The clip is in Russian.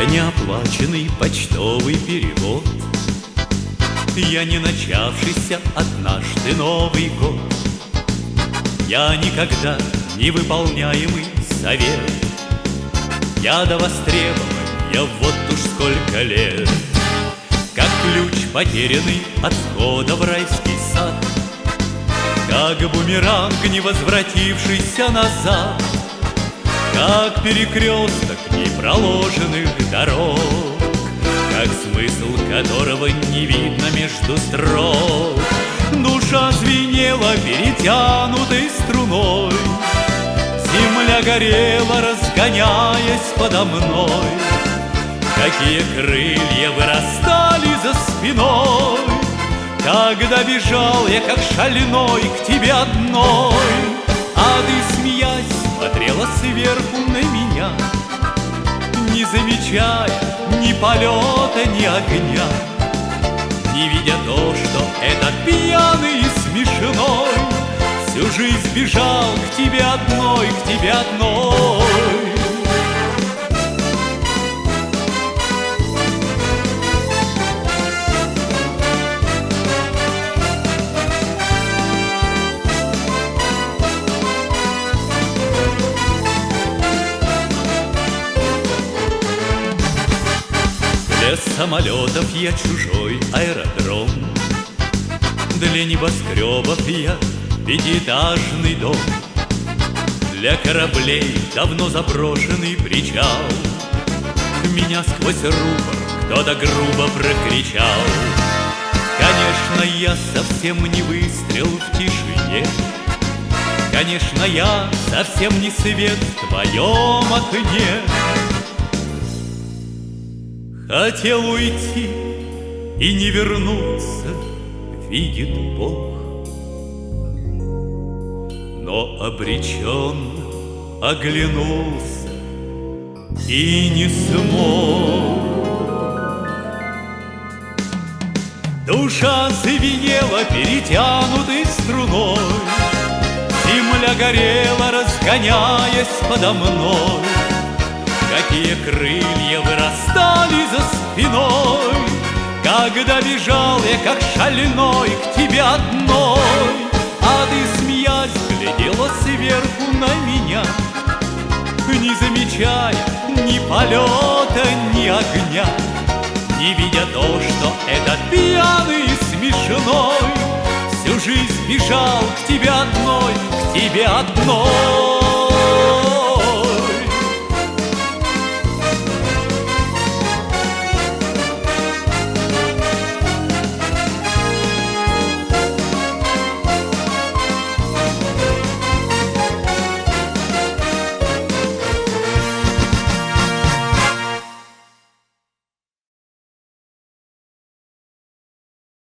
Я неоплаченный почтовый перевод, я не начавшийся однажды Новый год, я никогда не выполняемый совет, я до востребования вот уж сколько лет, как ключ, потерянный от входа в райский сад, как бумеранг, не возвратившийся назад, как перекресток непроложенных дорог, как смысл которого не видно между строк. Душа звенела перетянутой струной, земля горела, разгоняясь подо мной. Какие крылья вырастали за спиной, когда бежал я, как шальной, к тебе одной. А ты, смеясь, смотрела сверху на меня, не замечая ни полета, ни огня, не видя то, что этот пьяный и смешной всю жизнь бежал к тебе одной, к тебе одной. Для самолетов я чужой аэродром, для небоскребов я пятиэтажный дом, для кораблей давно заброшенный причал. Меня сквозь рупор кто-то грубо прокричал. Конечно, я совсем не выстрел в тишине, конечно, я совсем не свет в твоем окне. Хотел уйти и не вернуться, видит Бог, но обреченно оглянулся и не смог. Душа звенела перетянутой струной, земля горела, разгоняясь подо мной. Какие крылья вырастали за спиной, когда бежал я, как шальной, к тебе одной. А ты, смеясь, глядела сверху на меня, не замечая ни полета, ни огня, не видя то, что этот пьяный и смешной всю жизнь бежал к тебе одной, к тебе одной.